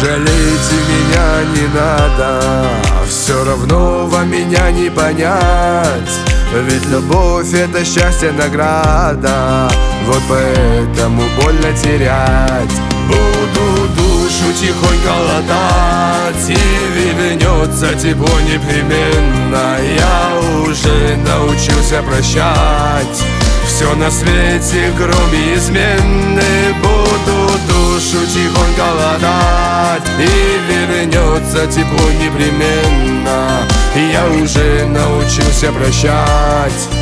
Жалейте меня не надо, все равно вам меня не понять. Ведь любовь — это счастье, награда, вот поэтому больно терять. Буду душу тихонько латать, и вернется тепло непременно. Я уже научился прощать все на свете, кроме измены. Буду душу тихонько латать, и вернется тепло непременно. Я уже научился прощать.